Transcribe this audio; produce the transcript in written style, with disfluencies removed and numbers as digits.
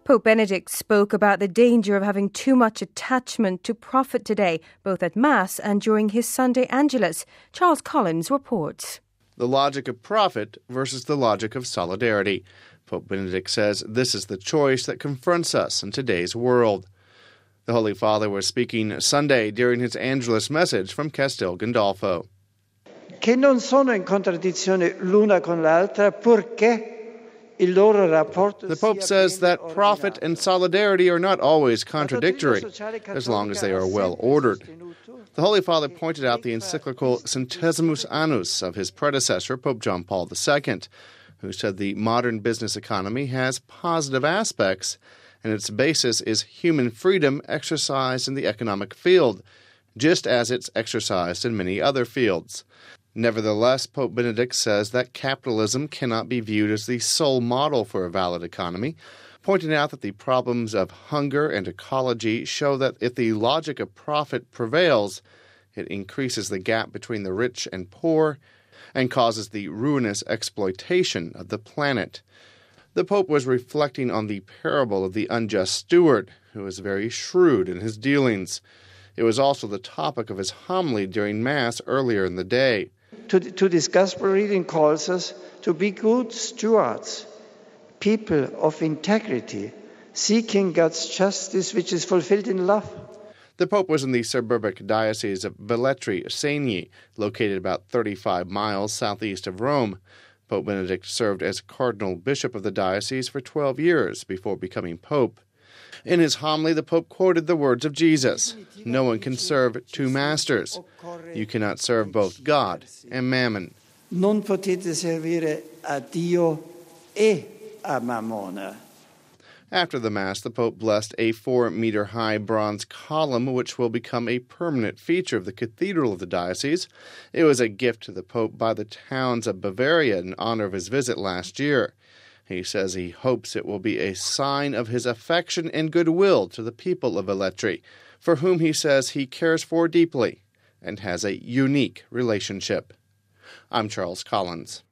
Pope Benedict spoke about the danger of having too much attachment to profit today, both at Mass and during his Sunday Angelus. Charles Collins reports. The logic of profit versus the logic of solidarity. Pope Benedict says this is the choice that confronts us in today's world. The Holy Father was speaking Sunday during his Angelus message from Castel Gandolfo. Che non sono in contraddizione l'una con l'altra purché il loro rapporto. The Pope says that profit and solidarity are not always contradictory, as long as they are well ordered. The Holy Father pointed out the encyclical Centesimus Annus of his predecessor, Pope John Paul II, who said the modern business economy has positive aspects, and its basis is human freedom exercised in the economic field, just as it's exercised in many other fields. Nevertheless, Pope Benedict says that capitalism cannot be viewed as the sole model for a valid economy, pointing out that the problems of hunger and ecology show that if the logic of profit prevails, it increases the gap between the rich and poor and causes the ruinous exploitation of the planet. The Pope was reflecting on the parable of the unjust steward, who was very shrewd in his dealings. It was also the topic of his homily during Mass earlier in the day. Today's Gospel reading calls us to be good stewards, people of integrity, seeking God's justice which is fulfilled in love. The Pope was in the suburbic diocese of Velletri Segni, located about 35 miles southeast of Rome. Pope Benedict served as Cardinal Bishop of the diocese for 12 years before becoming Pope. In his homily, the Pope quoted the words of Jesus, "No one can serve two masters. You cannot serve both God and mammon." Non potete servire a Dio e a Mammona. After the Mass, the Pope blessed a 4-meter-high bronze column, which will become a permanent feature of the cathedral of the diocese. It was a gift to the Pope by the towns of Bavaria in honor of his visit last year. He says he hopes it will be a sign of his affection and goodwill to the people of Velletri, for whom he says he cares for deeply and has a unique relationship. I'm Charles Collins.